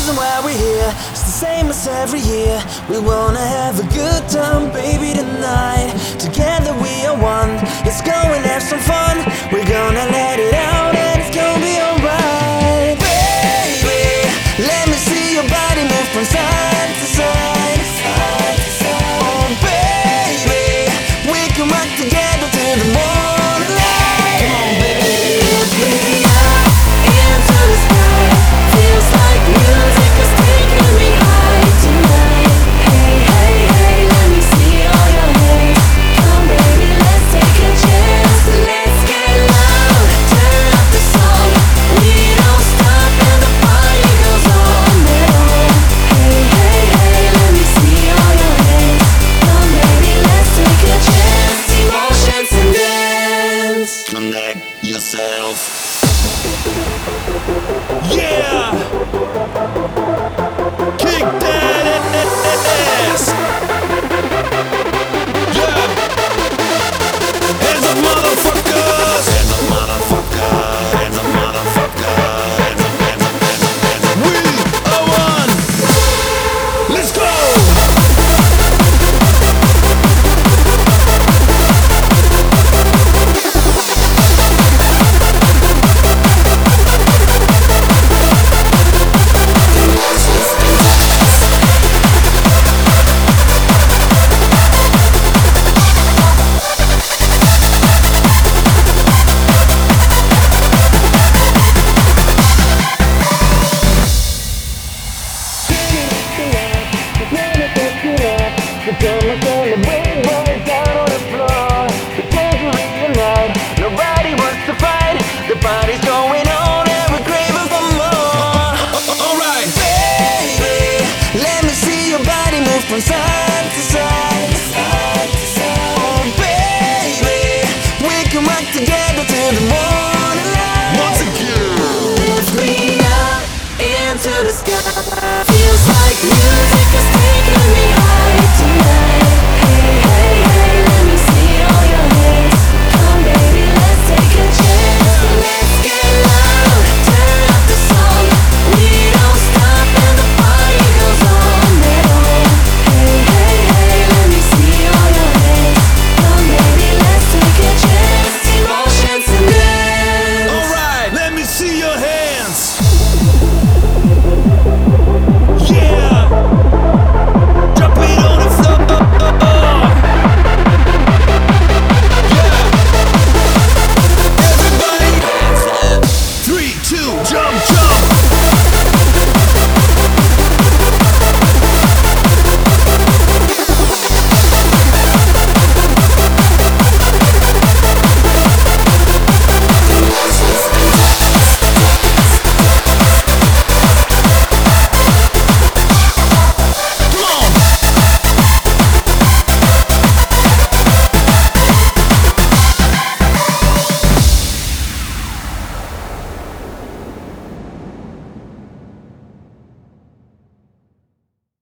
reason why we're here, it's the same as every year. We wanna have a good time, baby, tonight. Together we are one, let's go and have some fun. We're gonna let it out and it's gonna be alright. Baby, let me see your body move from side to side, side to side. Oh baby, we can rock together till the morning light. Come on baby, lift me up into the sky. Feels like music is taking me high tonight. Hey, hey, hey, let me see all your hands. Come baby, let's take a chance. Let's get loud, turn up the song. We don't stop and the party goes on and on. Hey, hey, hey, let me see all your hands. Come baby, let's take a chance. Emotions and dance. Connect yourself. Yeah! Kick that ass! Yeah! Hands up, motherfuckers! Hands up, motherfucker! Hands up, motherfucker! Hands up, hands up, hands up, hands up! We are one! Let's go! Nobody wants to fight. The party's going on and we're craving for more. Alright! Baby, let me see your body move from side to side, side to side. Oh baby, we can rock together till the morning light. Once again! Lift me up into the sky. Feels like music is taking me high tonight. Hey, hey, hey, let me see all your hands. Come baby, let's take a chance. Let's get loud, turn up the song. We don't stop and the party goes on and on. Hey, hey, hey, let me see all your hands. Come baby, let's take a chance. Emotions and dance. Alright! Let me see your hands!